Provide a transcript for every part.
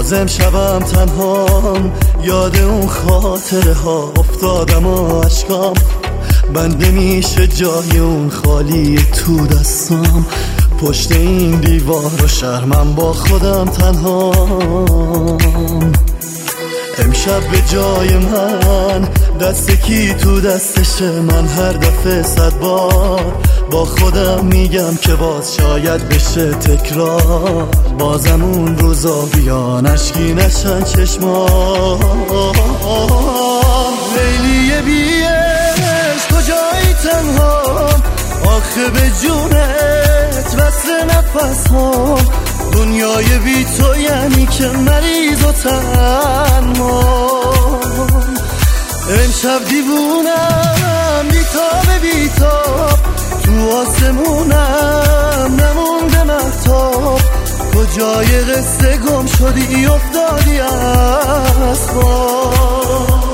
بازم شبم تنهام، یاد اون خاطره ها افتادم و عشقام بنده میشه جای اون خالی تو دستام. پشت این دیوار و شرمم با خودم تنهام. امشب به جای من دست کی تو دستشه؟ من هر دفعه 100 بار با خودم میگم که باز شاید بشه تکرار. بازم اون روزا بیان اشکی نشن چشمام. لیلی بیش کجایی تنهام؟ آخه به جونت وصل نفس ها. دنیای بی تو یعنی که مریض و تنهام. امشب دیوونم بیتاب تو آسمونم نمونده مهتاب. کجای قصه گم شدی افتادی از خواب.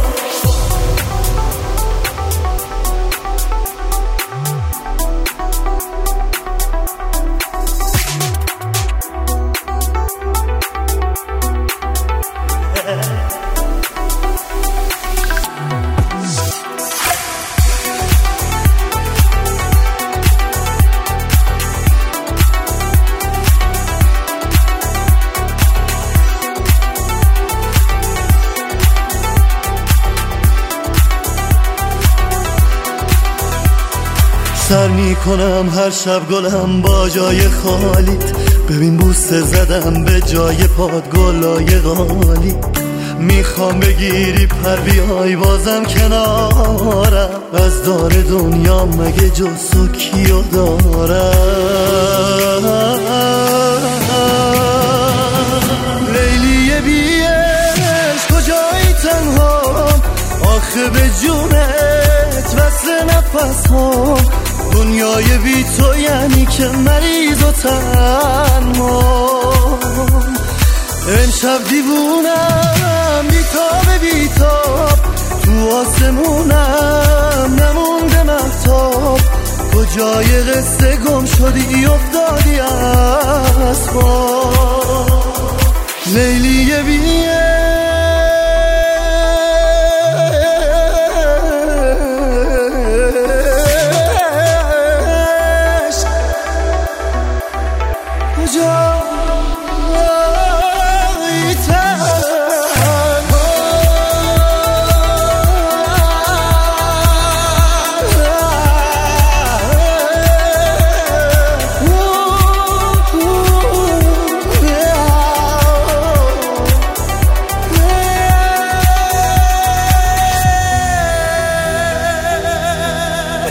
سر میکنم هر شب گلم با جای خالیت. ببین بوسه زدم به جای پاد گلای غالی. میخوام بگیری پر بیای بازم کنارم. از دار دنیا مگه جز تو کیو دارم؟ لیلی بیش کجایی تنهام؟ آخه به جونت وصل نفس ها. دنیای بی تو یعنی که مریض و تنهام. امشب دیوونم بیتاب تو آسمونم نمونده مهتاب. کجای قصه گم شدی افتادی از خواب. لیلی بیه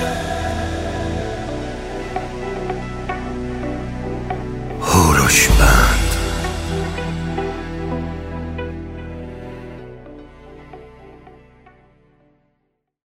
هوروش